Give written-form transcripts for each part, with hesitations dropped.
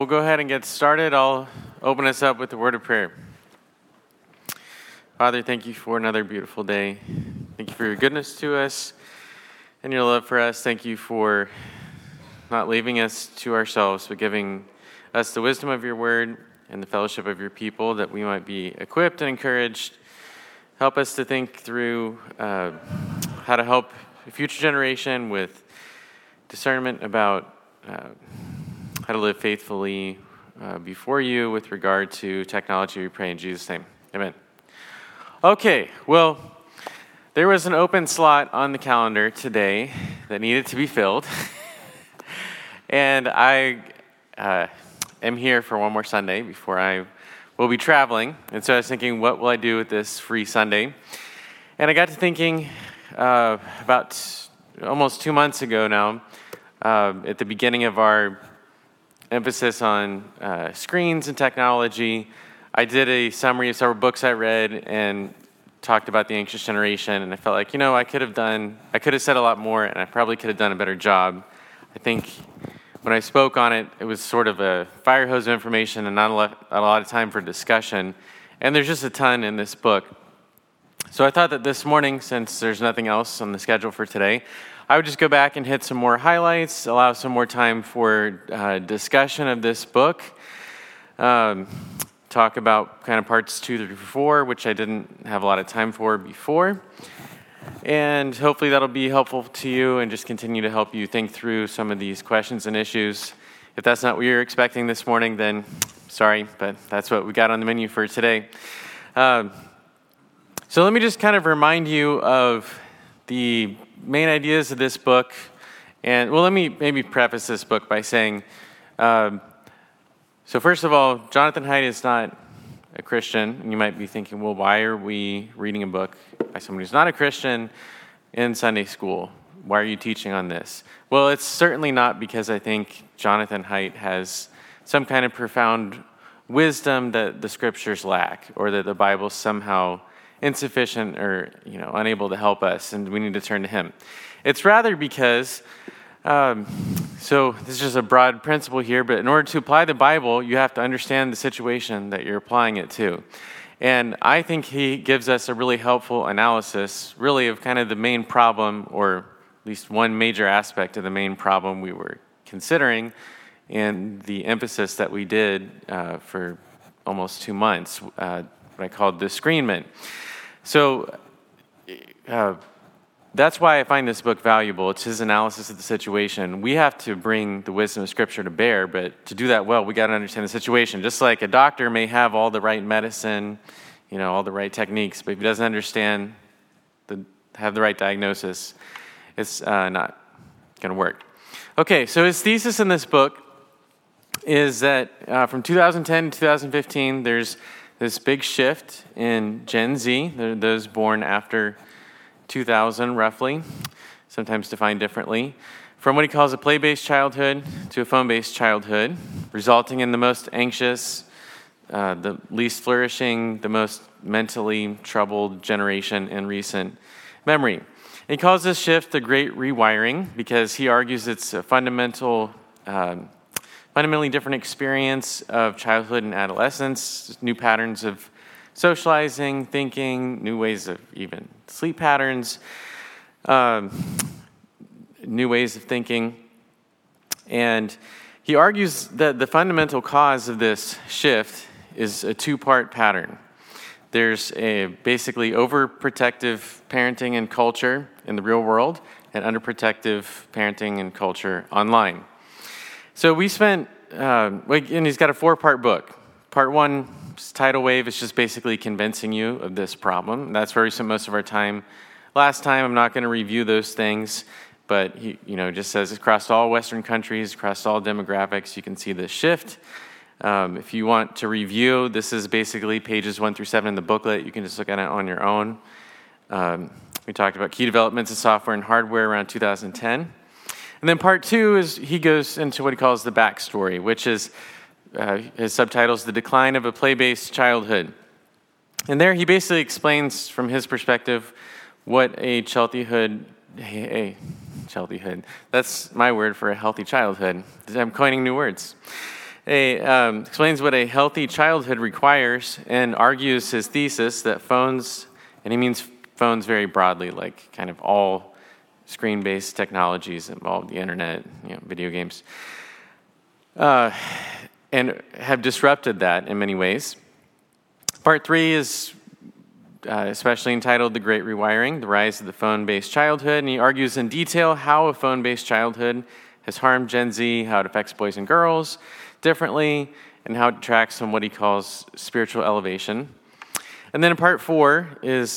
We'll go ahead and get started. I'll open us up with a word of prayer. Father, thank you for another beautiful day. Thank you for your goodness to us and your love for us. Thank you for not leaving us to ourselves, but giving us the wisdom of your word and the fellowship of your people, that we might be equipped and encouraged. Help us to think through how to help a future generation with discernment about how to live faithfully before you with regard to technology. We pray in Jesus' name. Amen. Okay, well, there was an open slot on the calendar today that needed to be filled. And I am here for one more Sunday before I will be traveling. And so I was thinking, what will I do with this free Sunday? And I got to thinking about almost 2 months ago now, at the beginning of our emphasis on screens and technology, I did a summary of several books I read and talked about the anxious generation, and I felt like, I could have said a lot more, and I probably could have done a better job. I think when I spoke on it, it was sort of a fire hose of information and not a lot of time for discussion, and there's just a ton in this book. So I thought that this morning, since there's nothing else on the schedule for today, I would just go back and hit some more highlights, allow some more time for discussion of this book, talk about kind of parts 2 through 4, which I didn't have a lot of time for before, and hopefully that'll be helpful to you and just continue to help you think through some of these questions and issues. If that's not what you're expecting this morning, then sorry, but that's what we got on the menu for today. So let me just kind of remind you of the main ideas of this book. And, well, let me maybe preface this book by saying, so first of all, Jonathan Haidt is not a Christian. And you might be thinking, well, why are we reading a book by someone who's not a Christian in Sunday school? Why are you teaching on this? Well, it's certainly not because I think Jonathan Haidt has some kind of profound wisdom that the scriptures lack, or that the Bible's somehow insufficient or unable to help us, and we need to turn to him. It's rather because, so this is just a broad principle here, but in order to apply the Bible, you have to understand the situation that you're applying it to. And I think he gives us a really helpful analysis, really, of kind of the main problem, or at least one major aspect of the main problem we were considering in the emphasis that we did for almost 2 months, what I called the screenment. So that's why I find this book valuable. It's his analysis of the situation. We have to bring the wisdom of Scripture to bear, but to do that well, we got to understand the situation. Just like a doctor may have all the right medicine, all the right techniques, but if he doesn't understand, have the right diagnosis, it's not going to work. Okay, so his thesis in this book is that from 2010 to 2015, there's this big shift in Gen Z, those born after 2000 roughly, sometimes defined differently, from what he calls a play-based childhood to a phone-based childhood, resulting in the most anxious, the least flourishing, the most mentally troubled generation in recent memory. And he calls this shift the Great Rewiring because he argues it's a fundamentally different experience of childhood and adolescence, new patterns of socializing, thinking, new ways of even sleep patterns, new ways of thinking. And he argues that the fundamental cause of this shift is a 2-part pattern. There's a basically overprotective parenting and culture in the real world and underprotective parenting and culture online. So we spent, and he's got a 4-part book. Part 1, Tidal Wave, is just basically convincing you of this problem. That's where we spent most of our time. Last time, I'm not going to review those things, but he just says across all Western countries, across all demographics, you can see this shift. If you want to review, this is basically pages 1 through 7 in the booklet. You can just look at it on your own. We talked about key developments of software and hardware around 2010. And then part 2 is he goes into what he calls the backstory, which is his subtitles, The Decline of a Play-Based Childhood. And there he basically explains from his perspective what a childhood, that's my word for a healthy childhood. I'm coining new words. explains what a healthy childhood requires and argues his thesis that phones, and he means phones very broadly, like kind of all screen-based technologies involve the internet, video games, and have disrupted that in many ways. Part 3 is especially entitled The Great Rewiring, The Rise of the Phone-Based Childhood, and he argues in detail how a phone-based childhood has harmed Gen Z, how it affects boys and girls differently, and how it detracts from what he calls spiritual elevation. And then in part 4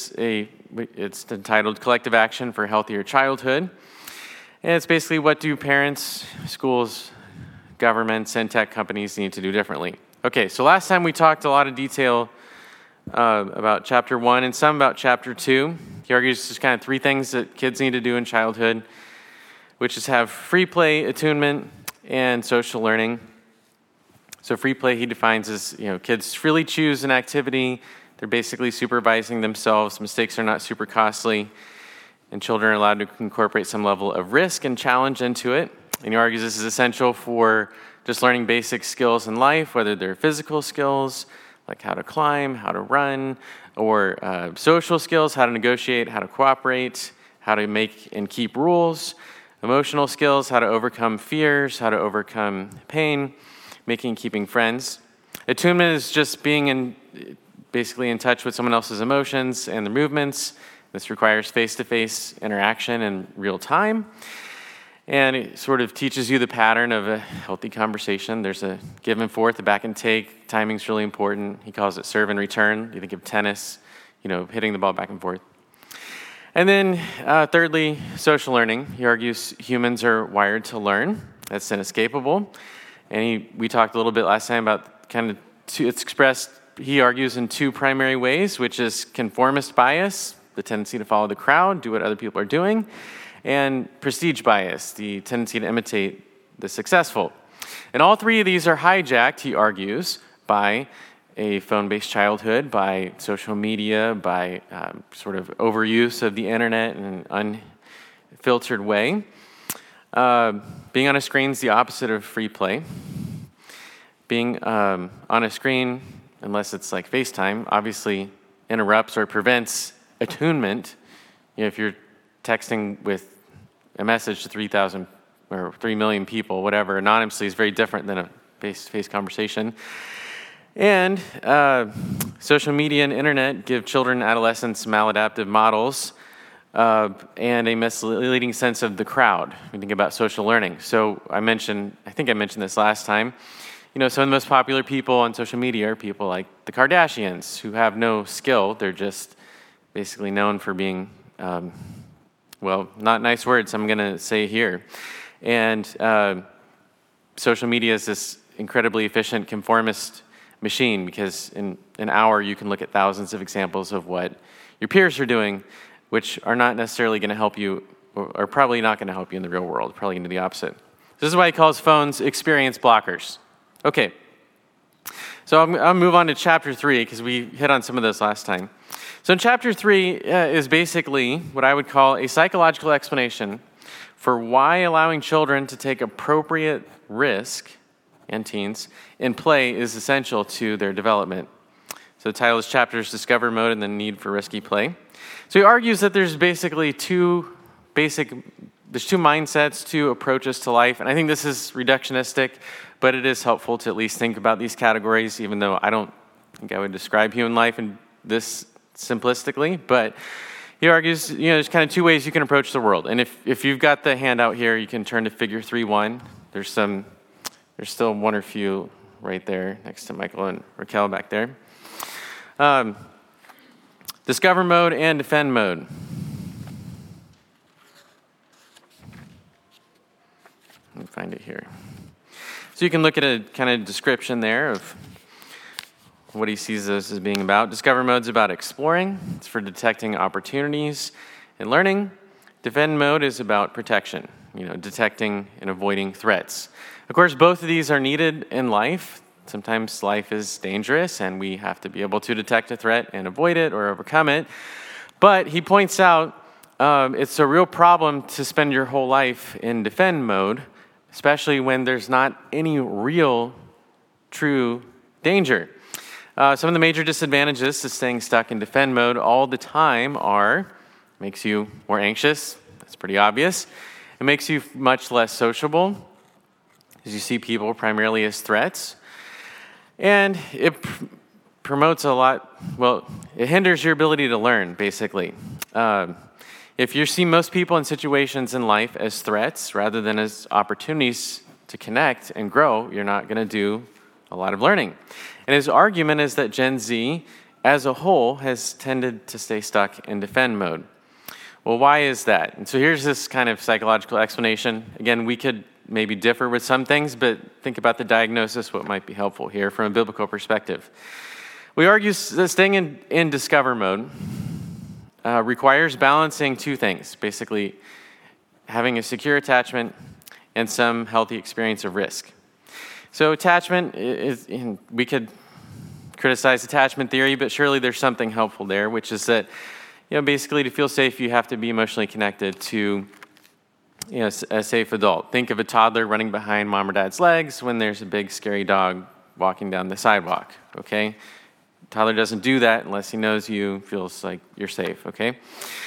it's entitled Collective Action for a Healthier Childhood. And it's basically what do parents, schools, governments, and tech companies need to do differently. Okay, so last time we talked a lot of detail about chapter 1 and some about chapter 2. He argues just kind of 3 things that kids need to do in childhood, which is have free play, attunement, and social learning. So free play he defines as, kids freely choose an activity. They're basically supervising themselves. Mistakes are not super costly, and children are allowed to incorporate some level of risk and challenge into it. And he argues this is essential for just learning basic skills in life, whether they're physical skills, like how to climb, how to run, or social skills, how to negotiate, how to cooperate, how to make and keep rules, emotional skills, how to overcome fears, how to overcome pain, making and keeping friends. Attunement is just being basically in touch with someone else's emotions and their movements. This requires face-to-face interaction in real time. And it sort of teaches you the pattern of a healthy conversation. There's a give and forth, a back and take. Timing's really important. He calls it serve and return. You think of tennis, hitting the ball back and forth. And then thirdly, social learning. He argues humans are wired to learn. That's inescapable. And we talked a little bit last time about it's expressed, he argues, in 2 primary ways, which is conformist bias, the tendency to follow the crowd, do what other people are doing, and prestige bias, the tendency to imitate the successful. And all 3 of these are hijacked, he argues, by a phone-based childhood, by social media, by sort of overuse of the internet in an unfiltered way. Being on a screen is the opposite of free play. Being on a screen, unless it's like FaceTime, obviously interrupts or prevents attunement. If you're texting with a message to 3,000 or 3 million people, whatever, anonymously is very different than a face-to-face conversation. And social media and internet give children and adolescents maladaptive models and a misleading sense of the crowd when you think about social learning. So I think I mentioned this last time. Some of the most popular people on social media are people like the Kardashians, who have no skill. They're just basically known for being not nice words I'm going to say here. And social media is this incredibly efficient conformist machine because in an hour you can look at thousands of examples of what your peers are doing, which are not necessarily going to help you, or probably not going to help you in the real world, probably going to do the opposite. This is why he calls phones experience blockers. Okay, so I'll move on to chapter 3 because we hit on some of this last time. So in chapter 3 is basically what I would call a psychological explanation for why allowing children to take appropriate risk, and teens, in play is essential to their development. So the title of this chapter is Discover Mode and the Need for Risky Play. So he argues that there's basically two mindsets, 2 approaches to life, and I think this is reductionistic, but it is helpful to at least think about these categories, even though I don't think I would describe human life in this simplistically, but he argues, there's kind of 2 ways you can approach the world. And if you've got the handout here, you can turn to figure 3.1. There's still 1 or few right there next to Michael and Raquel back there. Discover mode and defend mode. Let me find it here. So you can look at a kind of description there of what he sees this as being about. Discover mode's about exploring. It's for detecting opportunities and learning. Defend mode is about protection, detecting and avoiding threats. Of course, both of these are needed in life. Sometimes life is dangerous and we have to be able to detect a threat and avoid it or overcome it. But he points out it's a real problem to spend your whole life in defend mode, especially when there's not any real true danger. Some of the major disadvantages to staying stuck in defend mode all the time are, makes you more anxious. That's pretty obvious. It makes you much less sociable, as you see people primarily as threats. And it promotes a lot, it hinders your ability to learn, basically. If you see most people in situations in life as threats rather than as opportunities to connect and grow, you're not going to do a lot of learning. And his argument is that Gen Z, as a whole, has tended to stay stuck in defend mode. Well, why is that? And so here's this kind of psychological explanation. Again, we could maybe differ with some things, but think about the diagnosis, what might be helpful here from a biblical perspective. We argue that staying in discover mode requires balancing two things, basically having a secure attachment and some healthy experience of risk. So attachment is, we could criticize attachment theory, but surely there's something helpful there, which is that, basically to feel safe, you have to be emotionally connected to a safe adult. Think of a toddler running behind mom or dad's legs when there's a big scary dog walking down the sidewalk, okay? Toddler doesn't do that unless he knows you, feels like you're safe, okay?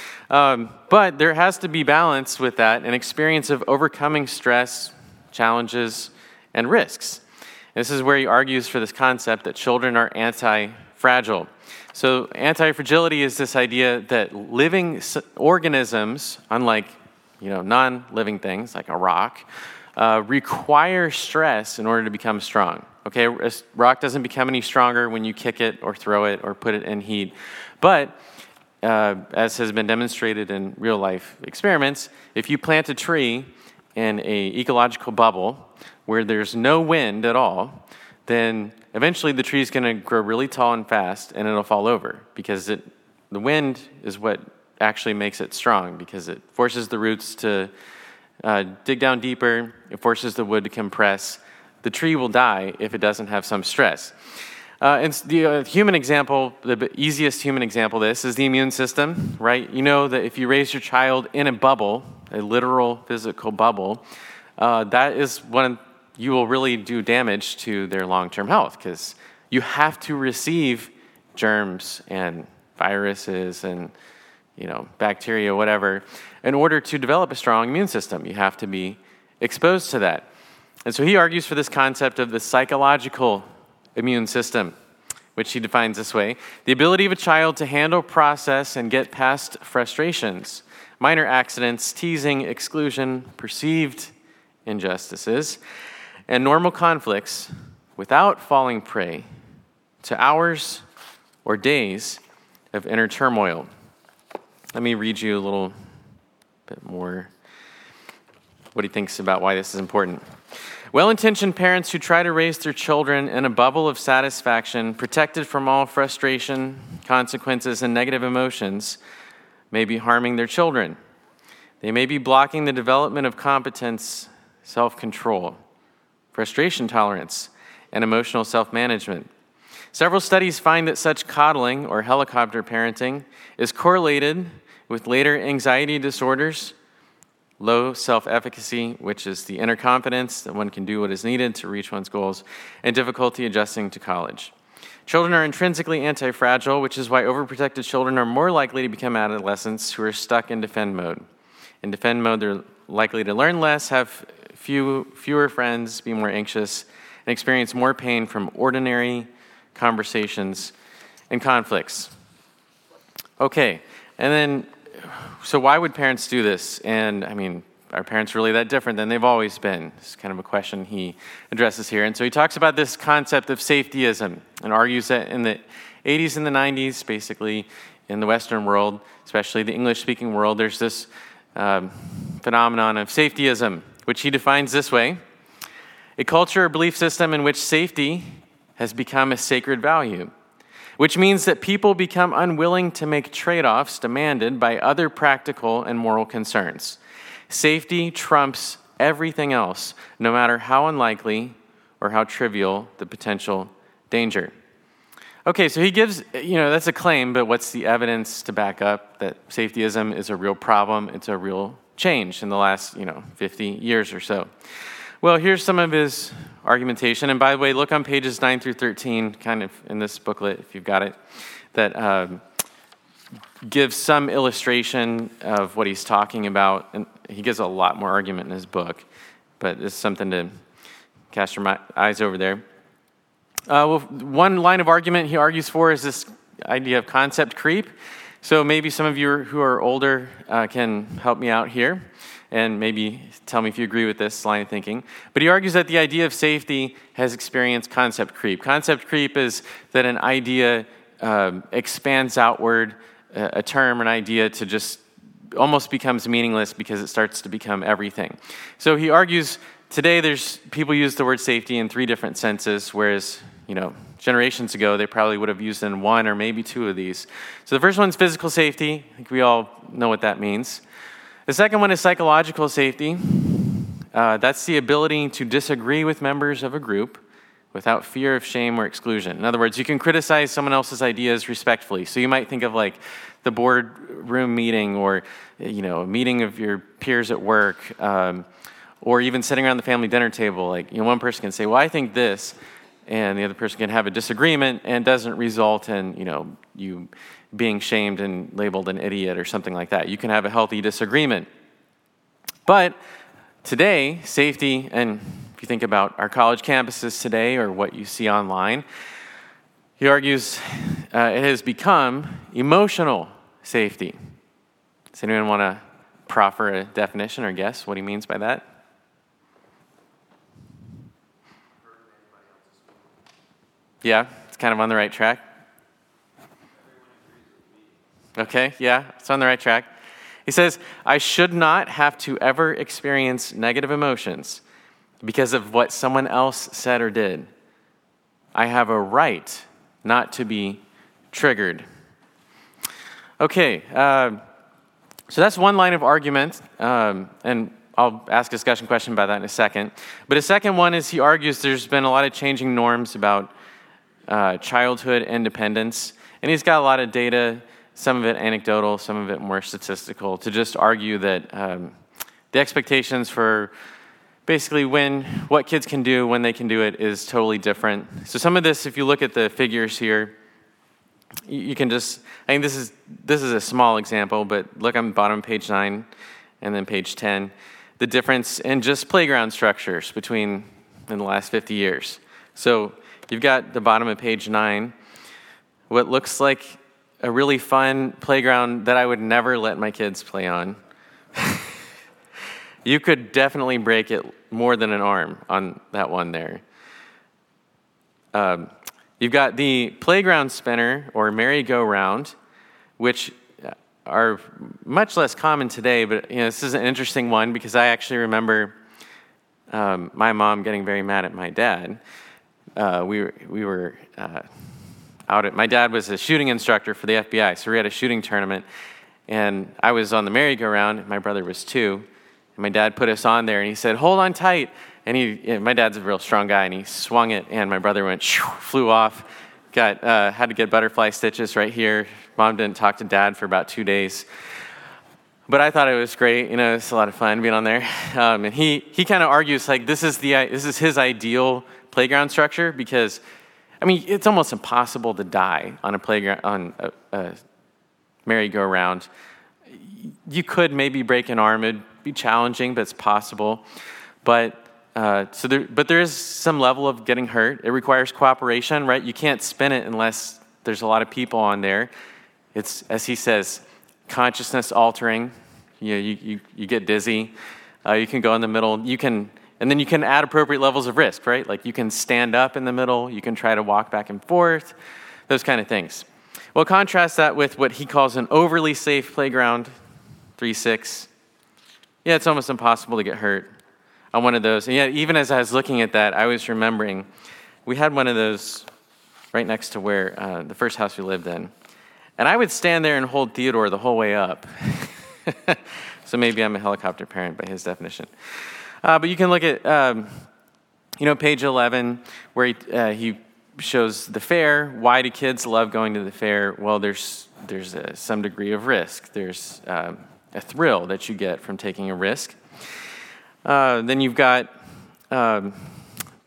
But there has to be balance with that, an experience of overcoming stress, challenges, and risks. This is where he argues for this concept that children are anti-fragile. So anti-fragility is this idea that living organisms, unlike non-living things like a rock, require stress in order to become strong. Okay, a rock doesn't become any stronger when you kick it or throw it or put it in heat. But as has been demonstrated in real life experiments, if you plant a tree in an ecological bubble where there's no wind at all, then eventually the tree's going to grow really tall and fast and it'll fall over because the wind is what actually makes it strong, because it forces the roots to dig down deeper, it forces the wood to compress. The tree will die if it doesn't have some stress. And the human example, the easiest human example of this is the immune system, right? You know that if you raise your child in a bubble, a literal physical bubble, that is when you will really do damage to their long-term health, because you have to receive germs and viruses and bacteria, whatever, in order to develop a strong immune system. You have to be exposed to that. And so he argues for this concept of the psychological immune system, which he defines this way: the ability of a child to handle, process, and get past frustrations, minor accidents, teasing, exclusion, perceived injustices, and normal conflicts without falling prey to hours or days of inner turmoil. Let me read you a little bit more what he thinks about why this is important. Well-intentioned parents who try to raise their children in a bubble of satisfaction, protected from all frustration, consequences, and negative emotions, may be harming their children. They may be blocking the development of competence, self-control, frustration tolerance, and emotional self-management. Several studies find that such coddling, or helicopter parenting, is correlated with later anxiety disorders, low self-efficacy, which is the inner confidence that one can do what is needed to reach one's goals, and difficulty adjusting to college. Children are intrinsically anti-fragile, which is why overprotected children are more likely to become adolescents who are stuck in defend mode. In defend mode, they're likely to learn less, have fewer friends, be more anxious, and experience more pain from ordinary conversations and conflicts. Okay, and then, so why would parents do this? And are parents really that different than they've always been? It's kind of a question he addresses here. And so he talks about this concept of safetyism and argues that in the 80s and the 90s, basically in the Western world, especially the English-speaking world, there's this phenomenon of safetyism, which he defines this way: a culture or belief system in which safety has become a sacred value, which means that people become unwilling to make trade-offs demanded by other practical and moral concerns. Safety trumps everything else, no matter how unlikely or how trivial the potential danger. Okay, so he gives, that's a claim, but what's the evidence to back up that safetyism is a real problem? It's a real change in the last, 50 years or so. Well, here's some of his argumentation. And by the way, look on pages 9 through 13, kind of in this booklet, if you've got it, that gives some illustration of what he's talking about. And he gives a lot more argument in his book, but it's something to cast your eyes over there. Well, one line of argument he argues for is this idea of concept creep. So maybe some of you who are older can help me out here and maybe tell me if you agree with this line of thinking. But he argues that the idea of safety has experienced concept creep. Concept creep is that an idea expands outward, a term, an idea, to just almost becomes meaningless because it starts to become everything. So he argues today there's people use the word safety in 3 different senses, whereas generations ago they probably would have used in 1 or maybe 2 of these. So the first one's physical safety. I think we all know what that means. The second one is psychological safety. That's the ability to disagree with members of a group without fear of shame or exclusion. In other words, you can criticize someone else's ideas respectfully. So you might think of like the boardroom meeting, or a meeting of your peers at work, or even sitting around the family dinner table. Like one person can say, "Well, I think this," and the other person can have a disagreement, and it doesn't result in you being shamed and labeled an idiot or something like that. You can have a healthy disagreement. But today, safety, and if you think about our college campuses today or what you see online, he argues it has become emotional safety. Does anyone want to proffer a definition or guess what he means by that? Yeah, it's kind of on the right track. Okay, yeah, it's on the right track. He says, I should not have to ever experience negative emotions because of what someone else said or did. I have a right not to be triggered. Okay, so that's one line of argument, and I'll ask a discussion question about that in a second. But a second one is he argues there's been a lot of changing norms about childhood independence, and he's got a lot of data, some of it anecdotal, some of it more statistical, to just argue that the expectations for basically what kids can do when they can do it is totally different. So some of this, if you look at the figures here, you can just, I think this is a small example, but look on the bottom of page 9 and then page 10, the difference in just playground structures in the last 50 years. So you've got the bottom of page 9, what looks like a really fun playground that I would never let my kids play on. You could definitely break it more than an arm on that one there. You've got the playground spinner or merry-go-round, which are much less common today, but this is an interesting one because I actually remember my mom getting very mad at my dad. We were my dad was a shooting instructor for the FBI, so we had a shooting tournament, and I was on the merry-go-round, and my brother was too, and my dad put us on there, and he said, hold on tight, and my dad's a real strong guy, and he swung it, and my brother flew off, had to get butterfly stitches right here. Mom didn't talk to Dad for about 2 days, but I thought it was great. It's a lot of fun being on there, and he kind of argues like this is his ideal playground structure because it's almost impossible to die on a playground, on a merry-go-round. You could maybe break an arm. It'd be challenging, but it's possible. But there is some level of getting hurt. It requires cooperation, right? You can't spin it unless there's a lot of people on there. It's, as he says, consciousness altering. You get dizzy. You can go in the middle. And then you can add appropriate levels of risk, right? Like you can stand up in the middle, you can try to walk back and forth, those kind of things. Well, contrast that with what he calls an overly safe playground, 3-6. Yeah, it's almost impossible to get hurt on one of those. And yet, even as I was looking at that, I was remembering we had one of those right next to where the first house we lived in. And I would stand there and hold Theodore the whole way up. So maybe I'm a helicopter parent by his definition. But you can look at, page 11, where he shows the fair. Why do kids love going to the fair? Well, there's some degree of risk. There's a thrill that you get from taking a risk. Then you've got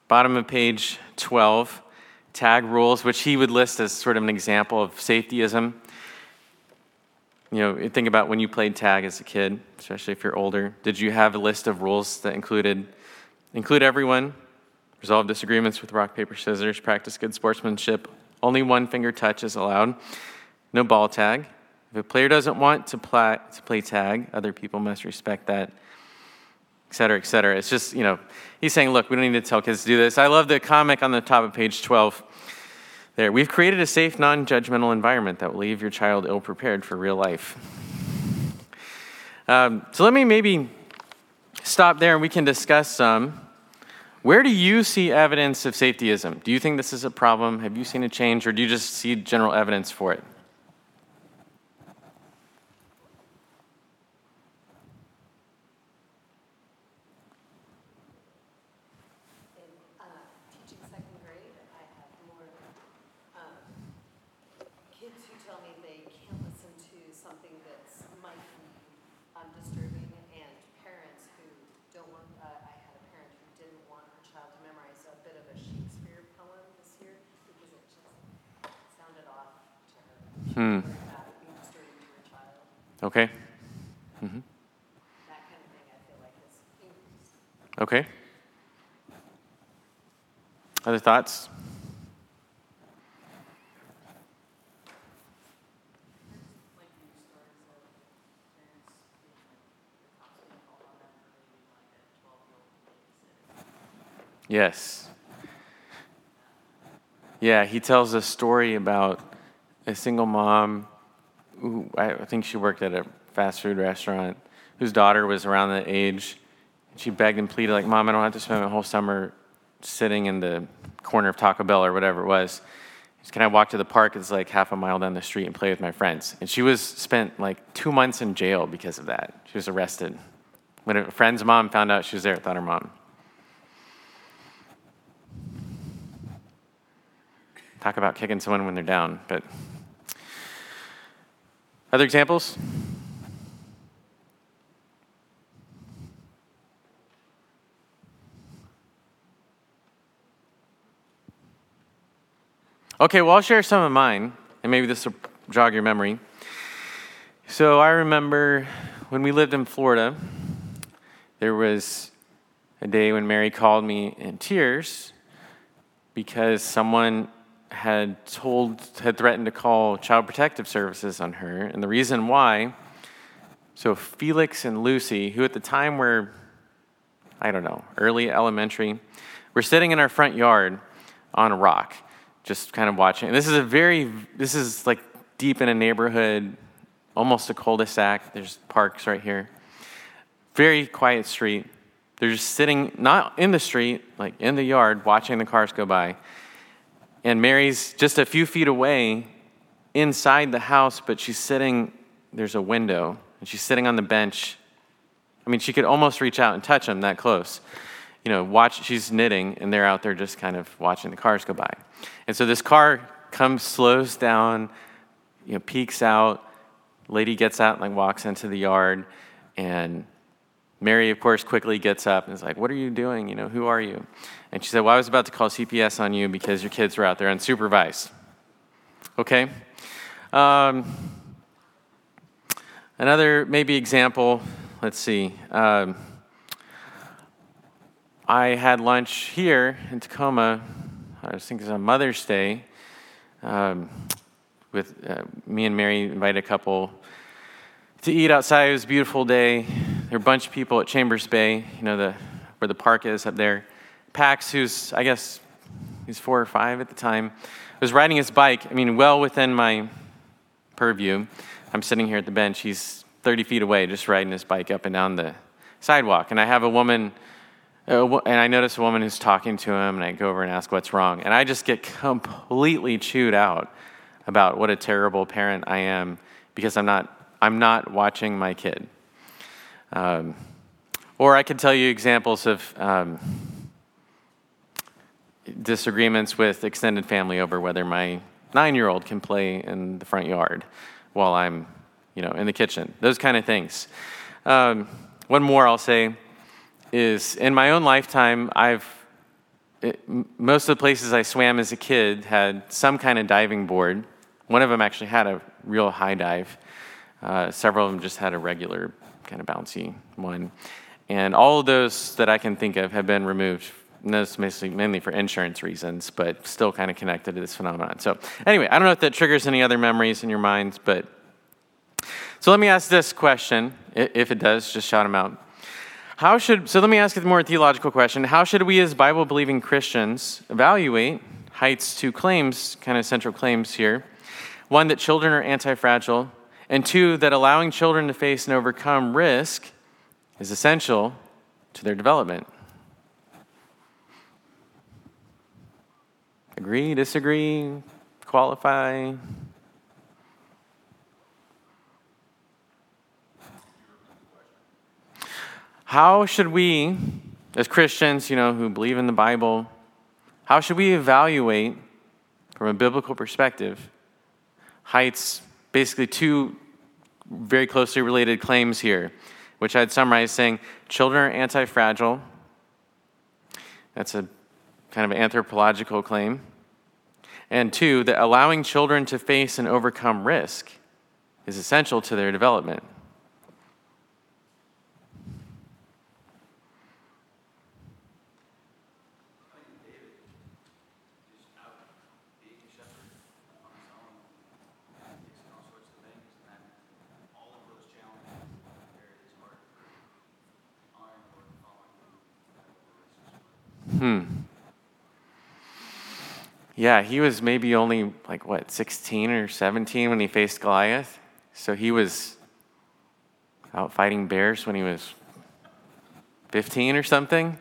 bottom of page 12, tag rules, which he would list as sort of an example of safetyism. You know, think about when you played tag as a kid, especially if you're older. Did you have a list of rules that include everyone, resolve disagreements with rock, paper, scissors, practice good sportsmanship, only one finger touch is allowed, no ball tag. If a player doesn't want to play tag, other people must respect that, et cetera, et cetera. It's just, you know, he's saying, look, we don't need to tell kids to do this. I love the comic on the top of page 12 there. We've created a safe, non-judgmental environment that will leave your child ill-prepared for real life. So let me maybe stop there and we can discuss some. Where do you see evidence of safetyism? Do you think this is a problem? Have you seen a change, or do you just see general evidence for it? Okay. Mm-hmm. That kind of thing I feel like has increased. Okay. Other thoughts? Yes. Yeah, he tells a story about a single mom who, I think she worked at a fast food restaurant, whose daughter was around that age. She begged and pleaded, like, Mom, I don't have to spend my whole summer sitting in the corner of Taco Bell or whatever it was. Can I walk to the park? It's like half a mile down the street and play with my friends. And she was spent like 2 months in jail because of that. She was arrested. When a friend's mom found out she was there, it thought her mom. Talk about kicking someone when they're down, but other examples? Okay, well, I'll share some of mine, and maybe this will jog your memory. So I remember when we lived in Florida, there was a day when Mary called me in tears because someone had threatened to call Child Protective Services on her. And the reason why, so Felix and Lucy, who at the time were, I don't know, early elementary, were sitting in our front yard on a rock, just kind of watching. And this is like deep in a neighborhood, almost a cul-de-sac. There's parks right here. Very quiet street. They're just sitting, not in the street, like in the yard, watching the cars go by. And Mary's just a few feet away inside the house, but she's sitting, there's a window, and she's sitting on the bench. I mean, she could almost reach out and touch him that close. You know, she's knitting, and they're out there just kind of watching the cars go by. And so this car slows down, you know, peeks out. Lady gets out and like walks into the yard, and Mary, of course, quickly gets up and is like, "What are you doing? You know, who are you?" And she said, "Well, I was about to call CPS on you because your kids were out there unsupervised." Okay. Another maybe example. Let's see. I had lunch here in Tacoma. I was thinking it was on Mother's Day. With me and Mary invited a couple to eat outside. It was a beautiful day. There were a bunch of people at Chambers Bay, you know, where the park is up there. Pax, who's, I guess, he's 4 or 5 at the time, was riding his bike, I mean, well within my purview. I'm sitting here at the bench. He's 30 feet away, just riding his bike up and down the sidewalk. And I have a woman, and I notice a woman who's talking to him, and I go over and ask what's wrong. And I just get completely chewed out about what a terrible parent I am because I'm not watching my kid. Or I could tell you examples of disagreements with extended family over whether my 9-year-old can play in the front yard while I'm, you know, in the kitchen. Those kind of things. One more I'll say is in my own lifetime, I've most of the places I swam as a kid had some kind of diving board. One of them actually had a real high dive. Several of them just had a regular kind of bouncy one. And all of those that I can think of have been removed. And that's mainly for insurance reasons, but still kind of connected to this phenomenon. So anyway, I don't know if that triggers any other memories in your minds, but so let me ask this question. If it does, just shout them out. So let me ask a more theological question. How should we as Bible-believing Christians evaluate Haidt's two claims, kind of central claims here? One, that children are anti-fragile, and two, that allowing children to face and overcome risk is essential to their development. Agree, disagree, qualify? How should we, as Christians, who believe in the Bible, how should we evaluate, from a biblical perspective, Haidt's basically two very closely related claims here, which I'd summarize saying children are anti-fragile. That's a kind of anthropological claim. And two, that allowing children to face and overcome risk is essential to their development. Yeah, he was maybe only 16 or 17 when he faced Goliath. So he was out fighting bears when he was 15 or something.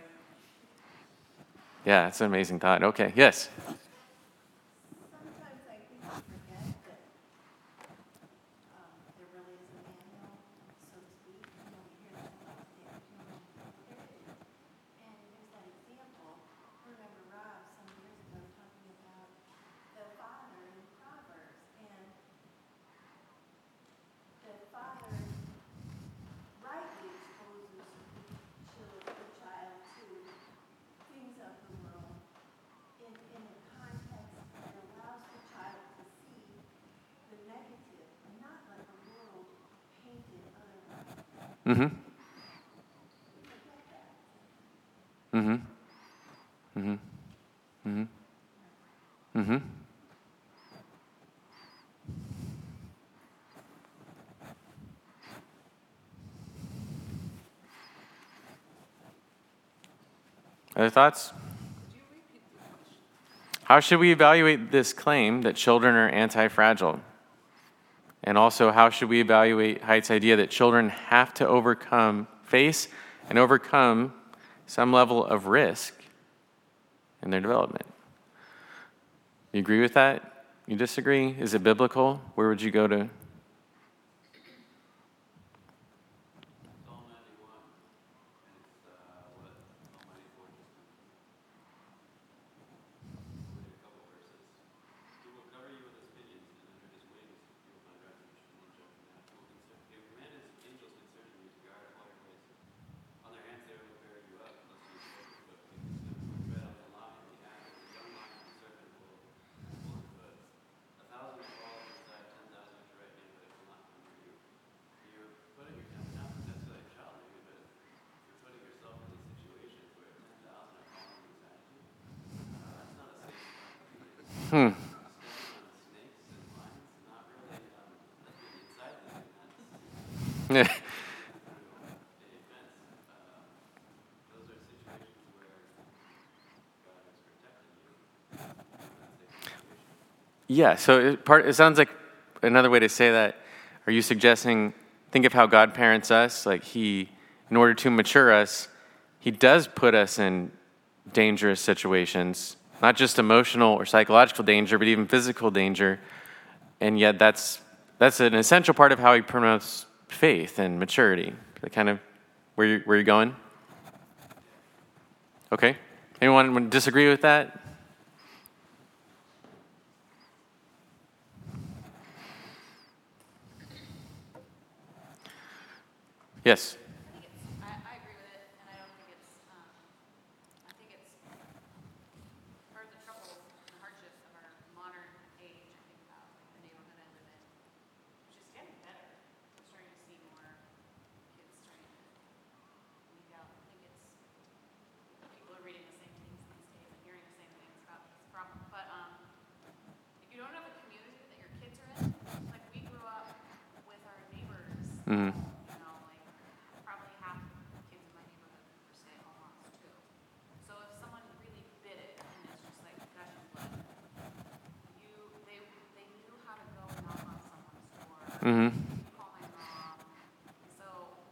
Yeah, it's an amazing thought. Okay, yes. Sometimes I think we forget that there really is a manual, so to speak. We hear that about the human period. And there's that example. I remember Rob some years ago talking about the father in Proverbs, and the father rightly exposes the child to things of the world in a context that allows the child to see the negative and not let the world paint it otherwise. Mm-hmm. We forget that. Mm-hmm. Mm-hmm. Mm-hmm. Mm-hmm. Other thoughts? How should we evaluate this claim that children are anti-fragile? And also, how should we evaluate Haidt's idea that children have to face and overcome some level of risk in their development? You agree with that? You disagree? Is it biblical? Where would you go to? Yeah, so it sounds like another way to say that, are you suggesting, think of how God parents us, in order to mature us, he does put us in dangerous situations, not just emotional or psychological danger, but even physical danger, and yet that's an essential part of how he promotes faith and maturity. Kind of where you're going? Okay. Anyone disagree with that? Yes. I agree with it, and I don't think it's, I think it's Mm-hmm. Like probably half the kids in my neighborhood would stay at home moms too. So if someone really bit it and it's just like gush and blood, they knew how to go knock on someone's door. Mm-hmm. Call my mom. So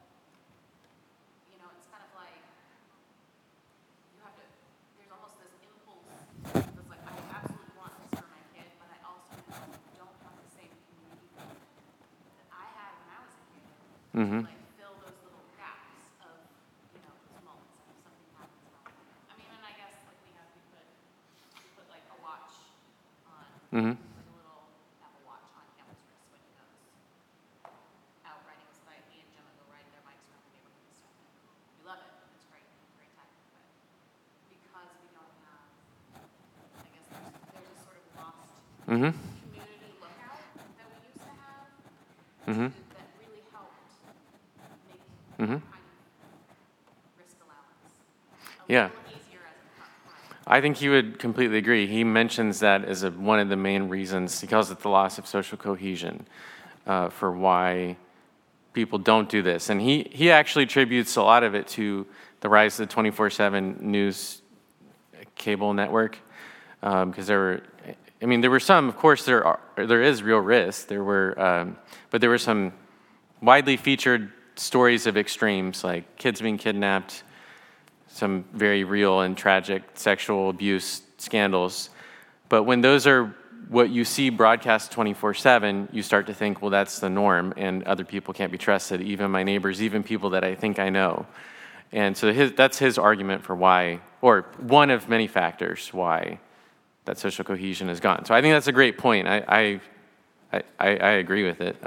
it's kind of like you have to. There's almost this impulse that's like I absolutely want this for my kid, but I also don't have the same community that I had when I was a kid. Mm-hmm. Like fill those little gaps of those moments if something happens. I mean, and I guess like we put like a watch on. Mm-hmm. Like a little Apple Watch on Campbell's wrist when he goes out riding his bike. He and Gemma go riding their bikes around the neighborhood and stuff. We love it. It's great. Great time. But because we don't have, I guess there's a sort of lost Mm-hmm. community lookout that we used to have Mm-hmm. that really helped make Mm-hmm. kind of risk allowance a Yeah. little easier as a parent. I think he would completely agree. He mentions that as one of the main reasons. He calls it the loss of social cohesion for why people don't do this. And he actually attributes a lot of it to the rise of the 24/7 news cable network. Because there were some, of course, there is real risk. But there were some widely featured stories of extremes, like kids being kidnapped, some very real and tragic sexual abuse scandals. But when those are what you see broadcast 24/7, you start to think, well, that's the norm, and other people can't be trusted, even my neighbors, even people that I think I know. And so that's his argument for why, or one of many factors why that social cohesion is gone. So I think that's a great point. I agree with it.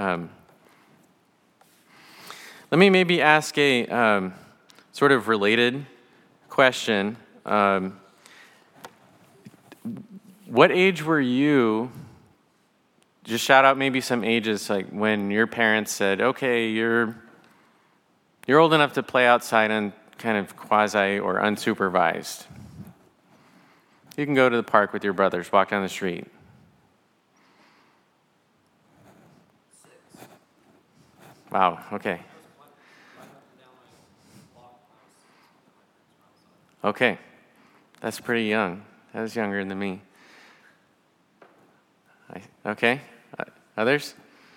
Let me maybe ask a sort of related question. What age were you? Just shout out maybe some ages, like when your parents said, "Okay, you're old enough to play outside and kind of quasi or unsupervised. You can go to the park with your brothers, walk down the street." 6. Wow. Okay. Okay, that's pretty young. That was younger than me. Okay, others?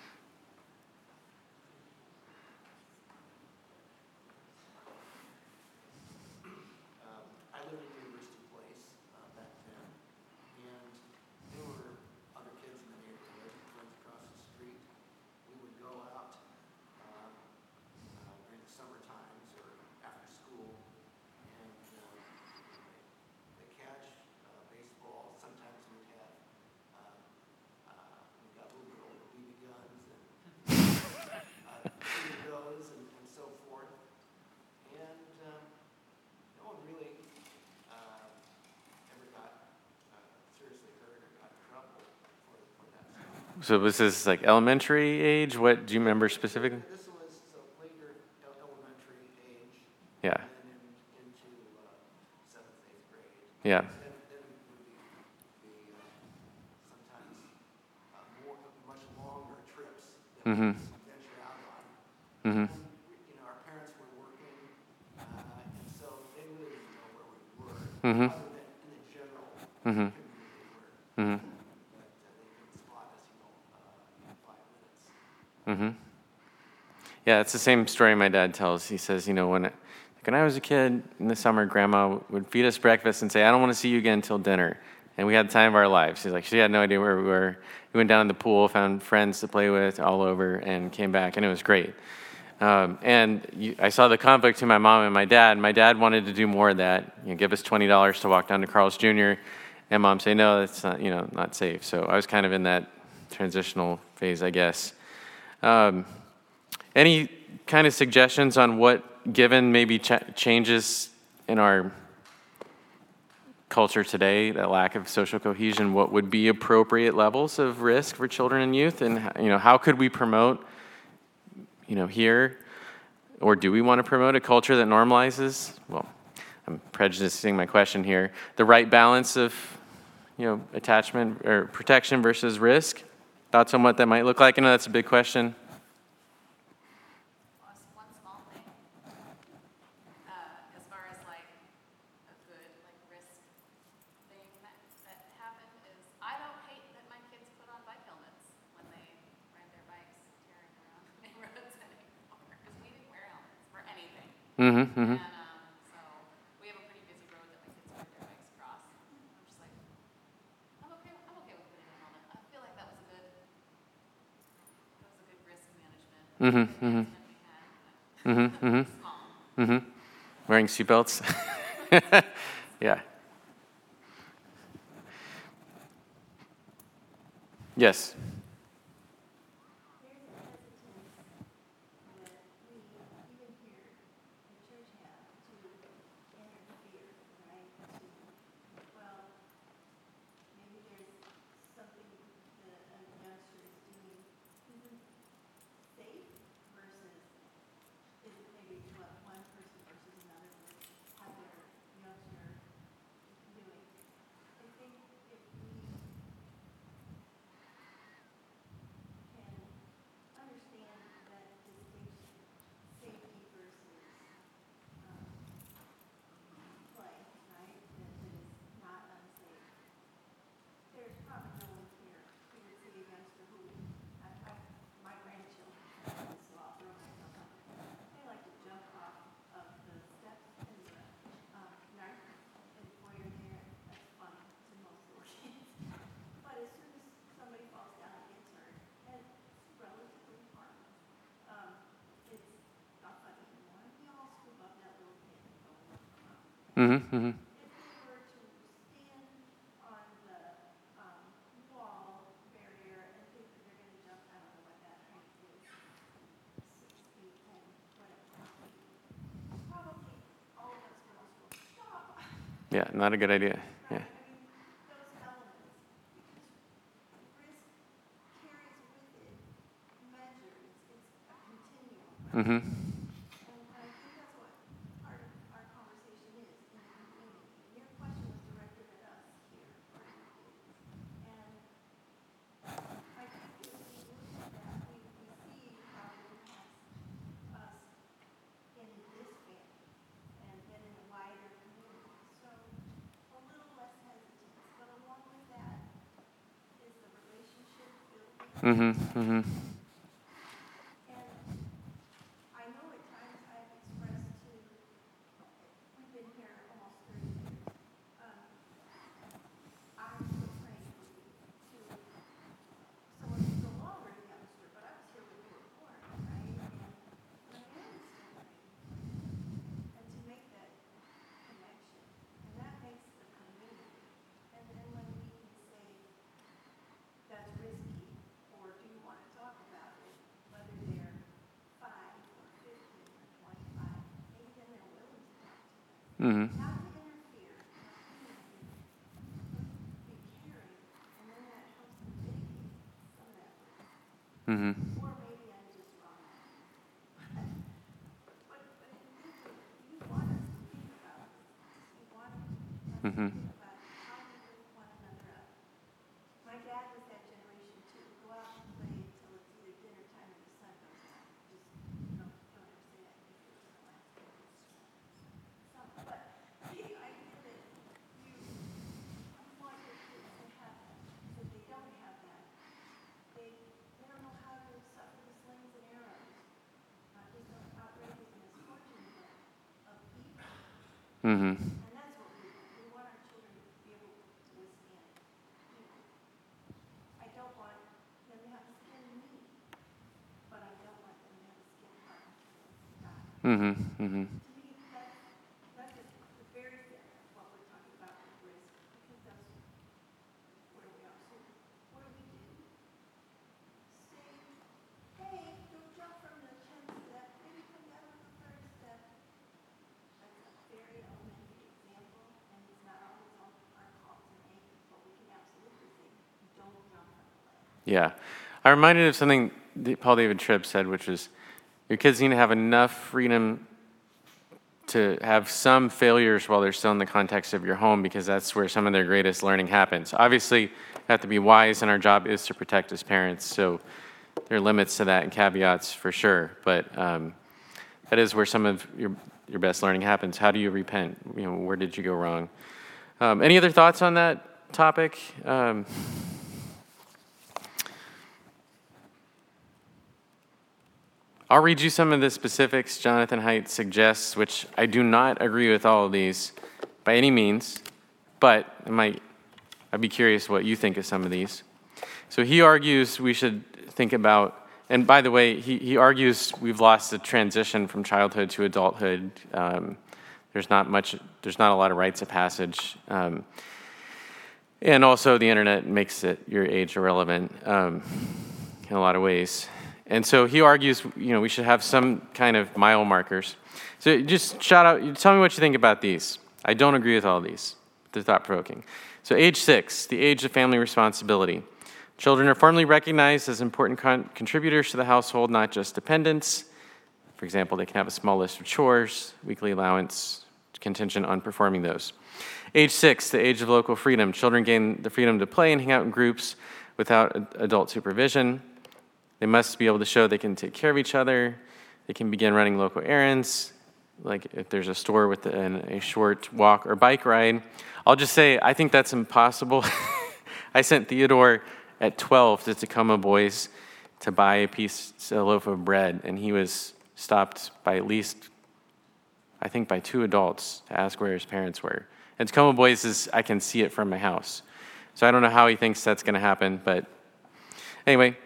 I lived in University Place back then, and there were other kids in the neighborhood, friends across the street. We would go out during the summer times or after school, and they catch baseball. Sometimes we'd have we got a little bit older BB guns and those and so forth. And no one really ever got seriously hurt or got in trouble for that stuff. So was this like elementary age? What do you remember specifically? This was later elementary age. Yeah. And then into 7th, 8th grade. Yeah. Then it would be sometimes much longer trips that we Mm-hmm. venture out on. Mm-hmm. And, our parents were working, and so they really didn't know where we were, Mm-hmm. other than in the general Mm-hmm. community Mm-hmm. where but they couldn't spot us, in 5 minutes. Mm-hmm. Yeah, it's the same story my dad tells. He says, when I was a kid in the summer, Grandma would feed us breakfast and say, "I don't want to see you again until dinner." And we had the time of our lives. He's like, she had no idea where we were. We went down in the pool, found friends to play with all over, and came back, and it was great. I saw the conflict to my mom and my dad. My dad wanted to do more of that. Give us $20 to walk down to Carl's Jr., and Mom say, "No, that's not, not safe." So I was kind of in that transitional phase, I guess. Any kind of suggestions on what, given maybe changes in our culture today, that lack of social cohesion, what would be appropriate levels of risk for children and youth, and how could we promote, here, or do we want to promote a culture that normalizes? Well, I'm prejudicing my question here. The right balance of, attachment or protection versus risk. Thoughts on what that might look like? I know that's a big question. And so we have a pretty busy road that my kids ride their bikes across. I'm just like, I'm okay with putting in a helmet. I feel like that was a good risk management advancement we had. Small. Wearing seatbelts. Yeah. Yes. There's a hesitance that we, even here, the church have to interfere, right? Well, maybe there's something that a youngster is doing isn't safe versus is it maybe what one person versus another would have their youngster doing. I think if we can understand that distinction, safety versus play, right? That is not unsafe. There's probably no one here who would see a youngster who, my grandchildren, so I'll throw myself out there. They like to jump off of the steps in the yard and foyer there. That's fun to most little kids. But as soon as somebody falls down and gets hurt, and it's relatively harmless, it's not fun anymore. We all scoop up that little kid and go and look them up. Mm-hmm. If they were to stand on the wall barrier and think that they're going to jump, I don't know what that height is, 6 feet, 10, whatever. Probably all of us girls will stop. Yeah, not a good idea. Right? Yeah. I mean, those elements, because risk carries with it measures. It's a continuum. Mm-hmm. And I think that's what part of our conversation is in the community. Your question was directed at us here, or you did. And I think as we look at that, we see how it impacts us in this family and then in the wider community. So a little less hesitance, but along with that is the relationship building. And I know at times I've expressed to, we've been here almost 30 years. I'm still praying for you to someone who's no longer a youngster, but I was here when you were born, right? And I am still praying for you. And to make that connection. And that makes the community. And then when we can say, that's risky, or do you want to talk about it, whether they're 5 or 15 or 25, maybe then they're willing to talk to us. Mm-hmm. Not to interfere, not to be caring, and then that helps to mitigate some of that risk. Mm-hmm. Or maybe I'm just wrong. But in thinking, you want us to think about this. You want us to Mm-hmm. think about how we lift one another up. My dad was that generation too. Go out and play until it's either dinner time or the sun goes down. Just don't ever say that if it was the last day of school. But the idea that you want your kids to have that, that they don't have that. They don't know how to suffer the slings and arrows, not just of outrageous misfortune, but of evil. Mm-hmm. And that's what we want. We want our children to be able to withstand evil. I don't want them to have skin in me, but I don't want them to have skin hard to God. Mm-hmm. Mm-hmm. To me, that's just the very center of what we're talking about with risk, because that's where we are. So what do? Say, hey, don't jump from the 10th step, maybe come down on the 3rd step. That's a very elementary example, and it's not always our call to make, but we can absolutely say, don't jump from the ledge. Yeah. I'm reminded of something Paul David Tripp said, which is your kids need to have enough freedom to have some failures while they're still in the context of your home, because that's where some of their greatest learning happens. Obviously, you have to be wise, and our job is to protect as parents, so there are limits to that and caveats for sure. But that is where some of your best learning happens. How do you repent? Where did you go wrong? Any other thoughts on that topic? I'll read you some of the specifics Jonathan Haidt suggests, which I do not agree with all of these by any means, but I'd be curious what you think of some of these. So he argues we should think about, and by the way, he argues we've lost the transition from childhood to adulthood. There's not a lot of rites of passage. And also the internet makes your age irrelevant in a lot of ways. And so he argues, we should have some kind of mile markers. So just tell me what you think about these. I don't agree with all of these. They're thought-provoking. So age 6, the age of family responsibility. Children are formally recognized as important contributors to the household, not just dependents. For example, they can have a small list of chores, weekly allowance, contingent on performing those. Age 6, the age of local freedom. Children gain the freedom to play and hang out in groups without adult supervision. They must be able to show they can take care of each other. They can begin running local errands, like if there's a store within a short walk or bike ride. I'll just say, I think that's impossible. I sent Theodore at 12 to Tacoma Boys to buy a loaf of bread, and he was stopped by at least, I think, by 2 adults to ask where his parents were. And Tacoma Boys I can see it from my house. So I don't know how he thinks that's going to happen, but anyway.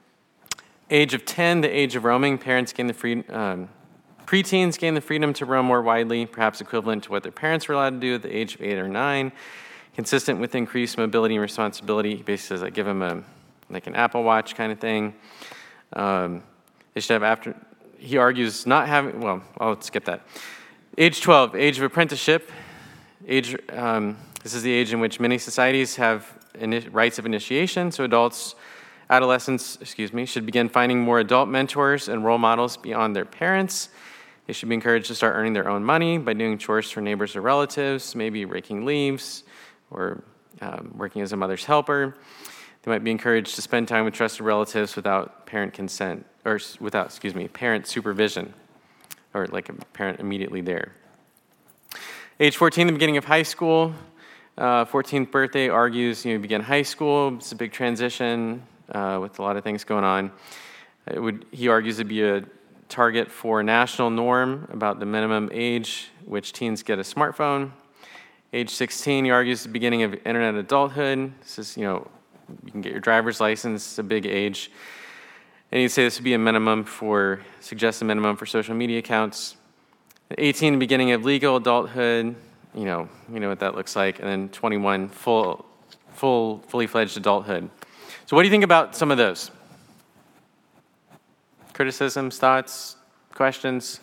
Age of 10, the age of roaming. Parents gain the preteens gain the freedom to roam more widely, perhaps equivalent to what their parents were allowed to do at the age of 8 or 9. Consistent with increased mobility and responsibility. He basically says, give them an Apple Watch kind of thing. They should have he argues not having, I'll skip that. Age 12, age of apprenticeship. This is the age in which many societies have rites of initiation, so adolescents should begin finding more adult mentors and role models beyond their parents. They should be encouraged to start earning their own money by doing chores for neighbors or relatives, maybe raking leaves or working as a mother's helper. They might be encouraged to spend time with trusted relatives without parent consent, or parent supervision, or like a parent immediately there. Age 14, the beginning of high school. 14th birthday argues, you begin high school. It's a big transition with a lot of things going on. He argues it'd be a target for a national norm about the minimum age which teens get a smartphone. Age 16, he argues the beginning of internet adulthood. This is, you can get your driver's license. It's a big age. And he'd say this would be suggest a minimum for social media accounts. 18, the beginning of legal adulthood. You know what that looks like. And then 21, fully fledged adulthood. So what do you think about some of those? Criticisms, thoughts, questions?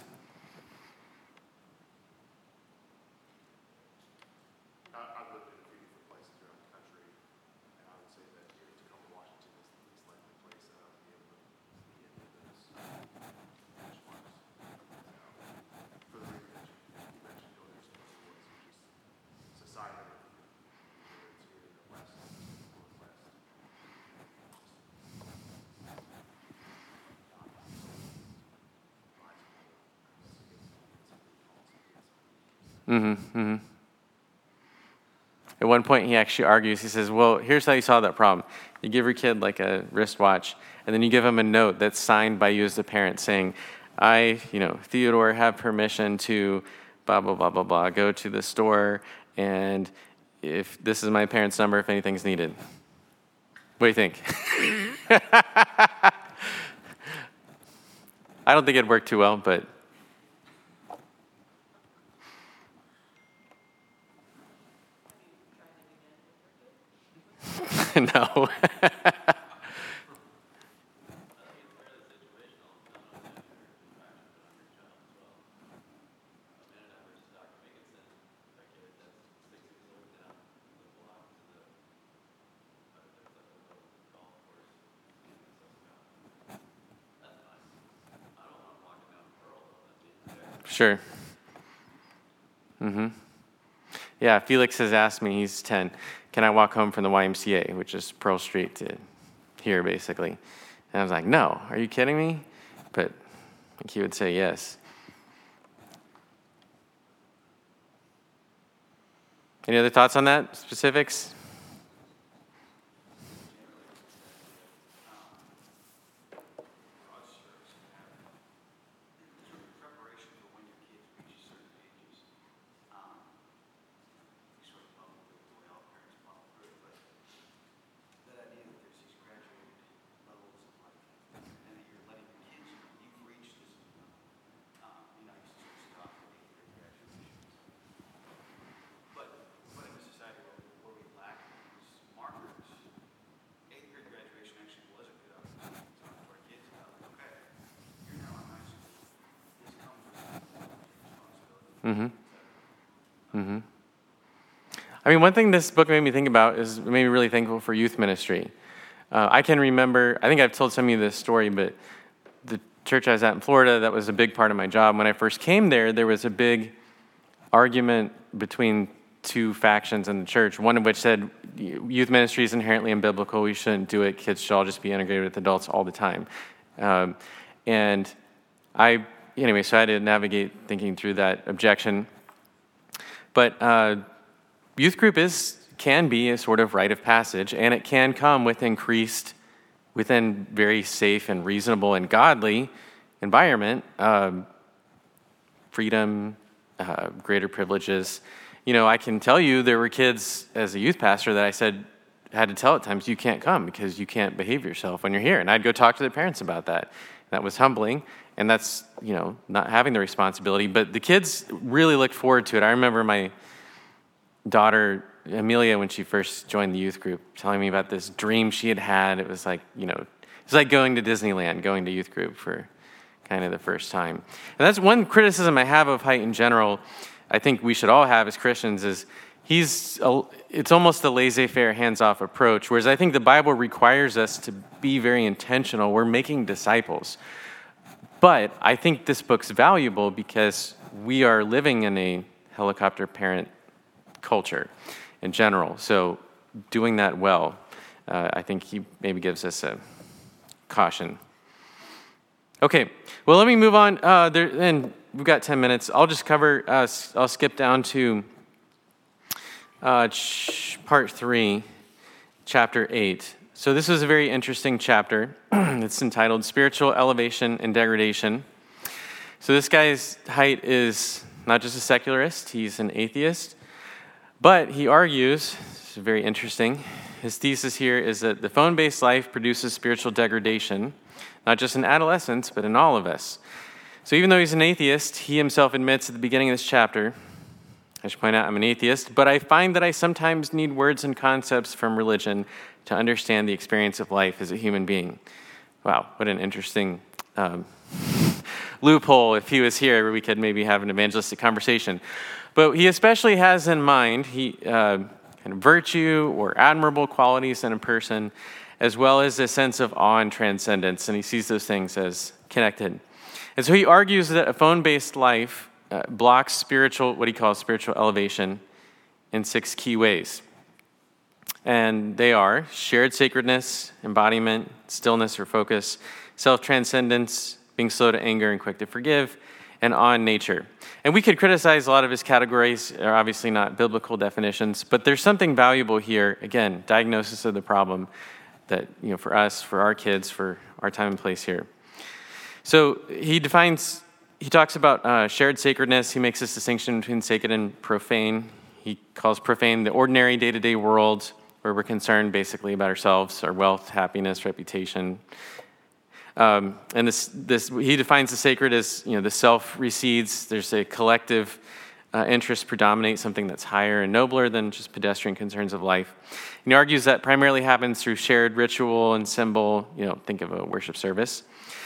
I've lived in a few different places around the country, and I would say that here in Tacoma, Washington is the least likely place that I would be able to be into those benchmarks. For the reason that you mentioned earlier, just society, whether it's here in the West or the Northwest. At one point, he actually argues, he says, well, here's how you solve that problem. You give your kid like a wristwatch, and then you give him a note that's signed by you as the parent saying, I, Theodore, have permission to blah, blah, blah, blah, blah, go to the store, and if this is my parent's number, if anything's needed. What do you think? I don't think it'd work too well, but... No. Sure. Yeah, Felix has asked me, he's 10, can I walk home from the YMCA, which is Pearl Street to here, basically. And I was like, no, are you kidding me? But I think he would say yes. Any other thoughts on that, specifics? I mean, one thing this book made me think about is it made me really thankful for youth ministry. I can remember, I think I've told some of you this story, but the church I was at in Florida, that was a big part of my job. When I first came there was a big argument between two factions in the church, one of which said youth ministry is inherently unbiblical, we shouldn't do it, kids should all just be integrated with adults all the time. So I had to navigate thinking through that objection. But youth group can be a sort of rite of passage, and it can come within very safe and reasonable and godly environment, freedom, greater privileges. I can tell you there were kids as a youth pastor that I had to tell at times, you can't come because you can't behave yourself when you're here. And I'd go talk to their parents about that. That was humbling, and that's, not having the responsibility. But the kids really looked forward to it. I remember my daughter, Amelia, when she first joined the youth group, telling me about this dream she had. It was like, it's like going to Disneyland, going to youth group for kind of the first time. And that's one criticism I have of Haidt in general, I think we should all have as Christians, is it's almost a laissez-faire, hands-off approach, whereas I think the Bible requires us to be very intentional. We're making disciples. But I think this book's valuable because we are living in a helicopter parent culture in general. So doing that well, I think he maybe gives us a caution. Okay, well, let me move on. And we've got 10 minutes. I'll just cover, I'll skip down to part 3, chapter 8. So this was a very interesting chapter. It's entitled Spiritual Elevation and Degradation. So this guy's Haidt is not just a secularist, he's an atheist. But he argues, it's very interesting, his thesis here is that the phone-based life produces spiritual degradation, not just in adolescents, but in all of us. So even though he's an atheist, he himself admits at the beginning of this chapter, I should point out I'm an atheist, but I find that I sometimes need words and concepts from religion to understand the experience of life as a human being. Wow, what an interesting loophole. If he was here, we could maybe have an evangelistic conversation. But he especially has in mind kind of virtue or admirable qualities in a person, as well as a sense of awe and transcendence, and he sees those things as connected. And so he argues that a phone-based life blocks what he calls spiritual elevation in 6 key ways. And they are shared sacredness, embodiment, stillness or focus, self-transcendence, being slow to anger and quick to forgive, and awe in nature. And we could criticize a lot of his categories, are obviously not biblical definitions, but there's something valuable here, again, diagnosis of the problem that, for us, for our kids, for our time and place here. So he talks about shared sacredness. He makes this distinction between sacred and profane. He calls profane the ordinary day-to-day world where we're concerned basically about ourselves, our wealth, happiness, reputation. And he defines the sacred as, the self recedes. There's a collective interest predominates, something that's higher and nobler than just pedestrian concerns of life. And he argues that primarily happens through shared ritual and symbol. Think of a worship service.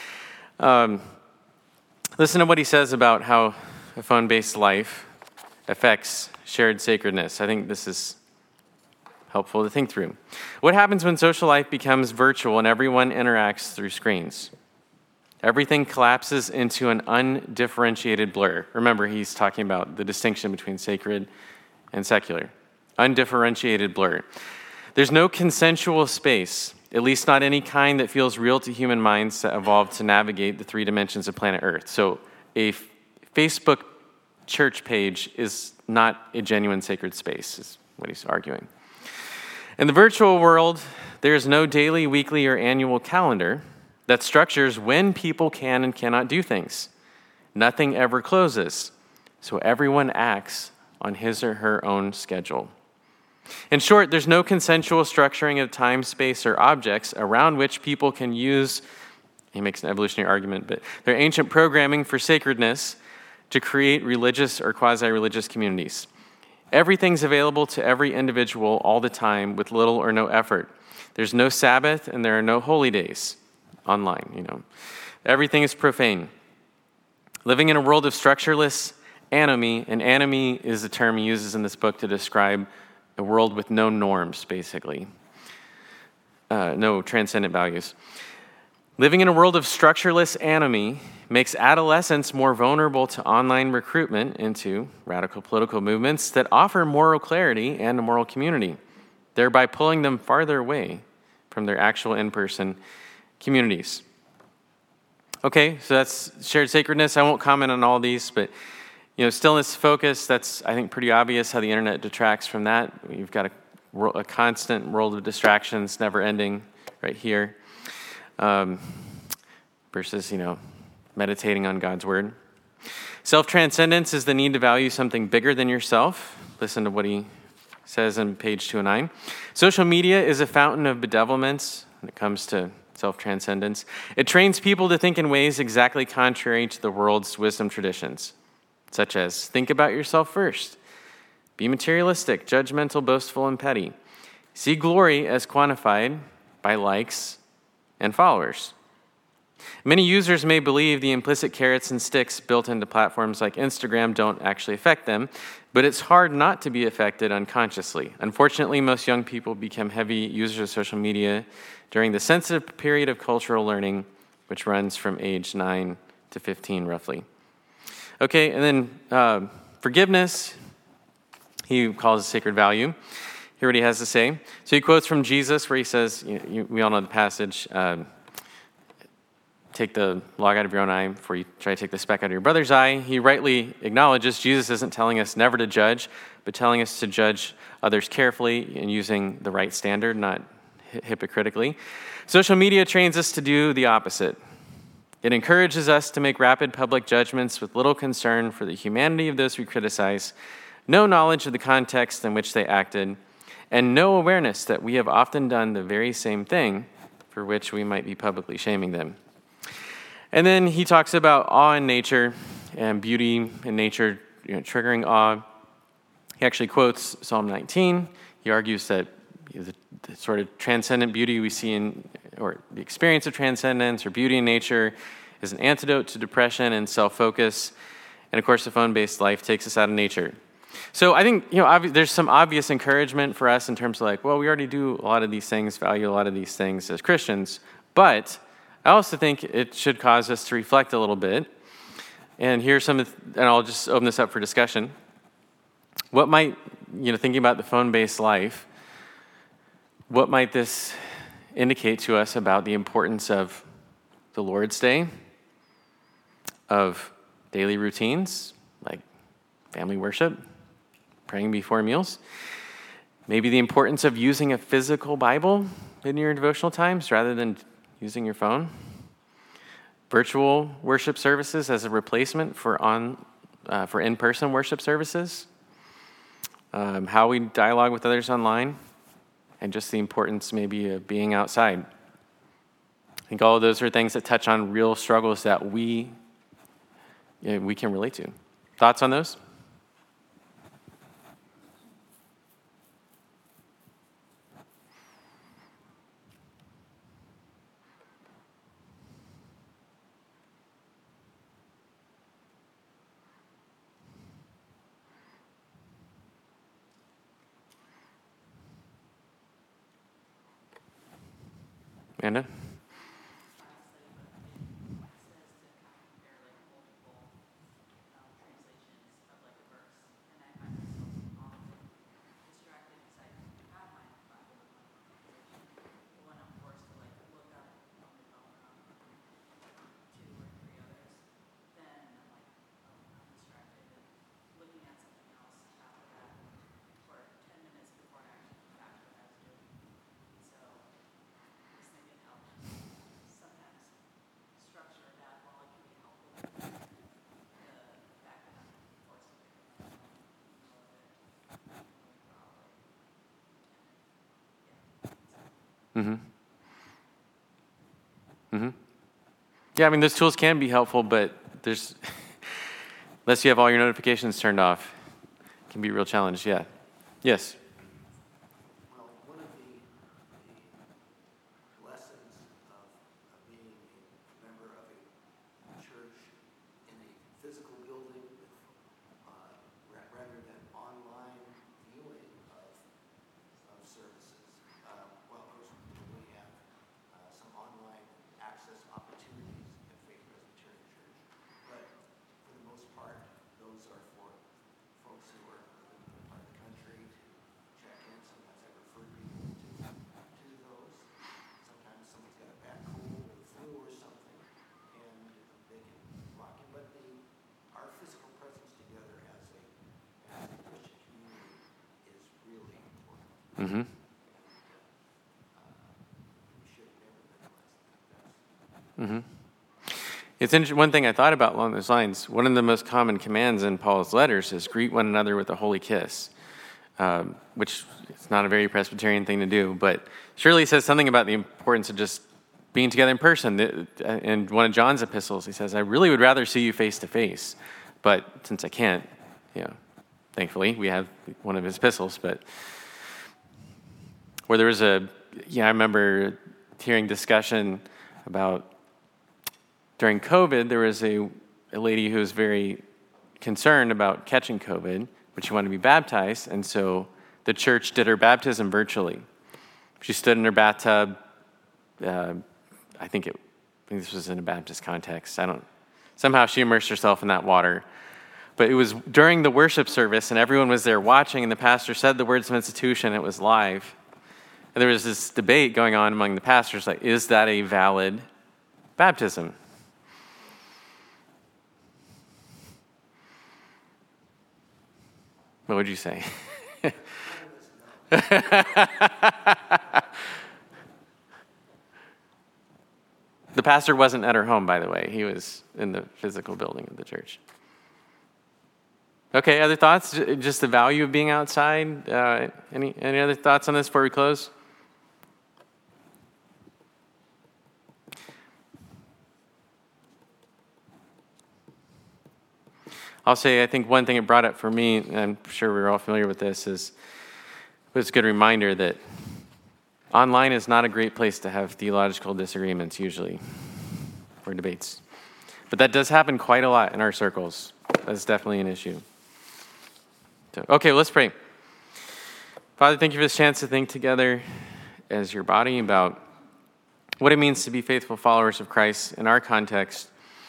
Listen to what he says about how a phone-based life affects shared sacredness. I think this is helpful to think through. What happens when social life becomes virtual and everyone interacts through screens? Everything collapses into an undifferentiated blur. Remember, he's talking about the distinction between sacred and secular. Undifferentiated blur. There's no consensual space, at least not any kind that feels real to human minds that evolved to navigate the 3 dimensions of planet Earth. So a Facebook church page is not a genuine sacred space, is what he's arguing. In the virtual world, there is no daily, weekly, or annual calendar that structures when people can and cannot do things. Nothing ever closes, so everyone acts on his or her own schedule. In short, there's no consensual structuring of time, space, or objects around which people can use, he makes an evolutionary argument, but their ancient programming for sacredness to create religious or quasi-religious communities. Everything's available to every individual all the time with little or no effort. There's no Sabbath and there are no holy days online, Everything is profane. Living in a world of structureless anomie, and anomie is a term he uses in this book to describe a world with no norms, basically, no transcendent values. Living in a world of structureless anomie makes adolescents more vulnerable to online recruitment into radical political movements that offer moral clarity and a moral community, thereby pulling them farther away from their actual in-person communities. Okay, so that's shared sacredness. I won't comment on all these, but stillness focus, that's, I think, pretty obvious how the internet detracts from that. You've got a constant world of distractions, never ending, right here. Versus, meditating on God's word. Self-transcendence is the need to value something bigger than yourself. Listen to what he says on page 209. Social media is a fountain of bedevilments when it comes to self-transcendence. It trains people to think in ways exactly contrary to the world's wisdom traditions, such as think about yourself first, be materialistic, judgmental, boastful, and petty. See glory as quantified by likes and followers. Many users may believe the implicit carrots and sticks built into platforms like Instagram don't actually affect them, but it's hard not to be affected unconsciously. Unfortunately, most young people become heavy users of social media during the sensitive period of cultural learning, which runs from age 9 to 15, roughly. Okay, and then forgiveness, he calls a sacred value. Hear what he has to say. So he quotes from Jesus where he says, we all know the passage, take the log out of your own eye before you try to take the speck out of your brother's eye. He rightly acknowledges Jesus isn't telling us never to judge, but telling us to judge others carefully and using the right standard, not hypocritically. Social media trains us to do the opposite. It encourages us to make rapid public judgments with little concern for the humanity of those we criticize, no knowledge of the context in which they acted, and no awareness that we have often done the very same thing for which we might be publicly shaming them. And then he talks about awe in nature and beauty in nature, triggering awe. He actually quotes Psalm 19. He argues that the sort of transcendent beauty we see or the experience of transcendence or beauty in nature is an antidote to depression and self-focus. And of course, the phone-based life takes us out of nature. So I think, there's some obvious encouragement for us in terms of we already do a lot of these things, value a lot of these things as Christians, but I also think it should cause us to reflect a little bit. And here's and I'll just open this up for discussion. What might, thinking about the phone-based life, what might this indicate to us about the importance of the Lord's Day, of daily routines, like family worship, praying before meals, maybe the importance of using a physical Bible in your devotional times rather than using your phone, virtual worship services as a replacement for in-person worship services, how we dialogue with others online, and just the importance maybe of being outside. I think all of those are things that touch on real struggles that we can relate to. Thoughts on those? Amanda? Mm-hmm. Mm-hmm. Yeah, those tools can be helpful, but there's, unless you have all your notifications turned off, it can be a real challenge, yeah. Yes? Well, one of the lessons of being a member of a church in a physical building with Mm-hmm. We should never minimize that. It's interesting. One thing I thought about along those lines, one of the most common commands in Paul's letters is greet one another with a holy kiss, which is not a very Presbyterian thing to do, but surely says something about the importance of just being together in person. In one of John's epistles, he says, I really would rather see you face to face, but since I can't, thankfully, we have one of his epistles, but where there was I remember hearing discussion about during COVID, there was a lady who was very concerned about catching COVID, but she wanted to be baptized, and so the church did her baptism virtually. She stood in her bathtub. I think this was in a Baptist context. Somehow she immersed herself in that water. But it was during the worship service, and everyone was there watching, and the pastor said the words of institution. It was live. And there was this debate going on among the pastors, like, is that a valid baptism? What would you say? The pastor wasn't at her home, by the way. He was in the physical building of the church. Okay, other thoughts? Just the value of being outside? Any other thoughts on this before we close? I'll say I think one thing it brought up for me, and I'm sure we're all familiar with this, it was a good reminder that online is not a great place to have theological disagreements usually, or debates. But that does happen quite a lot in our circles. That's definitely an issue. So, okay, let's pray. Father, thank you for this chance to think together as your body about what it means to be faithful followers of Christ in our context.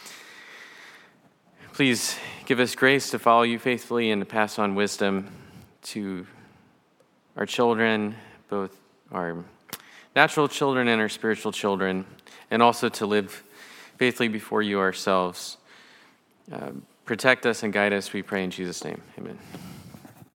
Please give us grace to follow you faithfully and to pass on wisdom to our children, both our natural children and our spiritual children, and also to live faithfully before you ourselves. Protect us and guide us, we pray in Jesus' name. Amen.